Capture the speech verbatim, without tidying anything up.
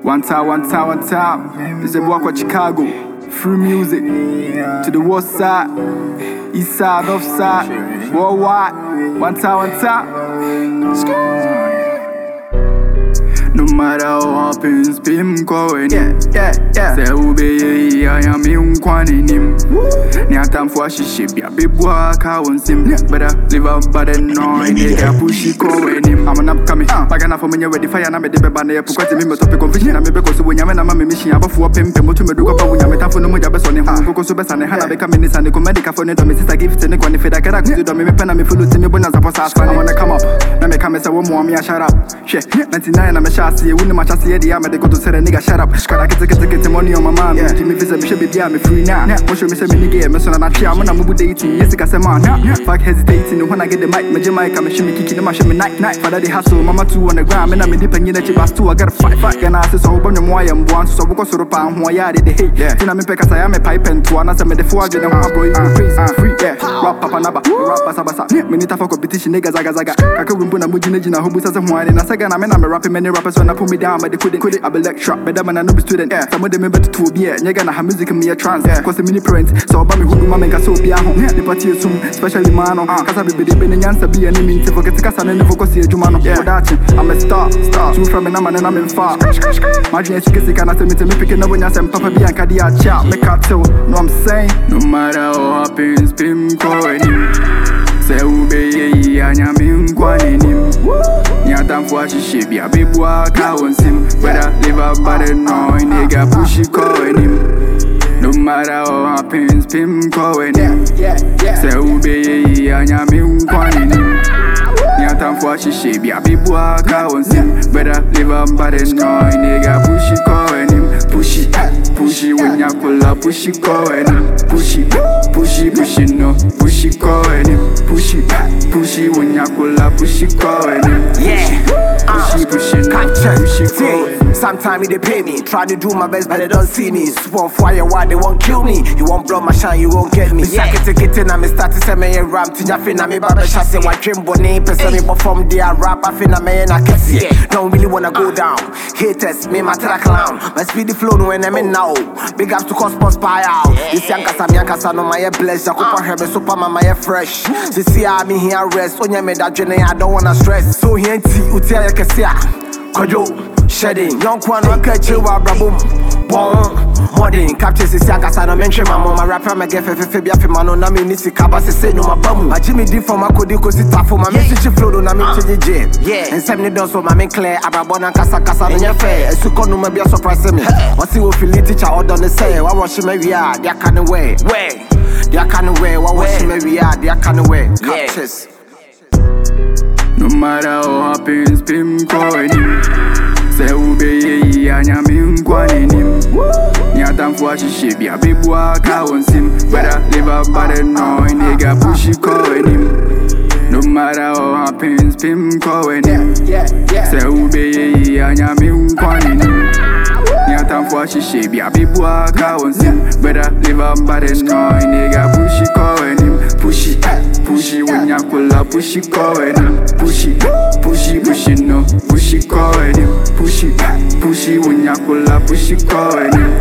One time, one time, one time. It's a walk with Chicago. Free music to the west side, east side, north side, worldwide. One time, one time. No matter what happens, bim going. Yeah, yeah, yeah. Say obey, I am in quanim. Nya time for she ship ya big work I won't sim. Better live up by the noise. Nigga push it going him. I'm an upcoming. Bagana for me ready fire na me de beba na because me topic confusion na me because when you na me mission abafo pem pem to me do kwa when you meta for no mo jabe so ne ho because so besa ne hana be ka me sane ko medical for ne do me sister give it ne ko ne feda kara go do me me pena me follow to me bonus for sa I wanna come up. Na me come say wo mo me shut up. She ninety-nine na me shasi we no match see the am they go to say the nigga shut up. Gotta get get get money on my mind. Me visa me should be me free now. Mo show me say me nigga me so na try am na mo dating. Yes I say man. Fuck hesitating when I get the mic. Me Jamaica me show me kicking my show me night night. Father the hustle mama two on the ground. Me na me dip and you let you pass two. I gotta fight fight. Can I say so bon mo am one so because so pa ho ya de hate. Tina me peka say am pipe and two na say me the four again ho bro you crazy free yeah. Rap papa naba rap basa basa. Me need to for competition nigga zaga zaga. Kaka wimbo na mujina jina ho busa say ho ani na say na me na me rapping many rappers when I put me down but they couldn't quit it. I be lecturer better man I no be student. Some of them better to be yeah. Nigga na ha music me a trance cause the mini parents so about me who mama nka so bia ho. The party sum especially man on kasa be be be nyansa be any mean to forget kasa na focus here juma no. I'm a star star two from me na man na me far. Imagine you kisi kana say me to me picking up when you say papa be anka dia cha me cartel. No I'm saying no matter what happens pim going say obey anya me nkwanim. Nya time for she she be a big work I won't sim. Better live up by the noise nigga push it going him. No matter what happens pim going him. Say obey anya me nkwanim. Nya time for she she be a big work I won't sim. Better live up by the noise nigga push it going him. Push it, push it when you pull up, push it going him. Push it, push it, push it no, push it going him. Push it, push it when you pull up, push it going him. Yeah, push it, push it no, push it going. Sometimes they pay me, try to do my best but they don't see me. Super fire, why they won't kill me? You won't blow my shine, you won't get me. Yeah, get it in, I'm start to say me a rap to Jaffin, I'm about to chassis. What dream bonnet, person me perform the rap, I feel I'm a I can see. Don't really wanna go down. Haters, me my track clown. My speedy flow when I'm in now. Big ups to Cosmos Pie out. This young Casa Mianca, no my bless. Jacopa Herbe, super mama, fresh. This year I'm here rest. On your made that journey, I don't wanna stress. So here, Utia Cassia. Kojo. Shedding, young one, one catch you, brabum. Bon, modern captures is young as I don't mention my mama rapper. My girl, Fabia, Fimano, Nami, Nisi, Cabas, say no, my bum. My Jimmy D for my Codico, sit for my message flow, Nami, to J. Yeah, and seventy dollars for my main Claire, Ababona, Casa, Casa, and your fair. And Suko, no, maybe a surprise me. What's you feel teacher or done the say? What was she maybe are, they can't away. Way, they can't away. What was she maybe are, they can't away. Captures. No matter what happens, pim going. Say obey anya me nkwanim. Nya time for she she be a big work I won't sim. Better live up by the noise nigga push it going him. No matter what happens pim going him. Say obey anya me nkwanim. Nya time for she she be a big work I won't sim. Better live up by the noise nigga push it going him. Push it, push it when you pull up, push it going him. Push it, push it, push it no, push it going him. Push it, push it when you pull up, push it going him.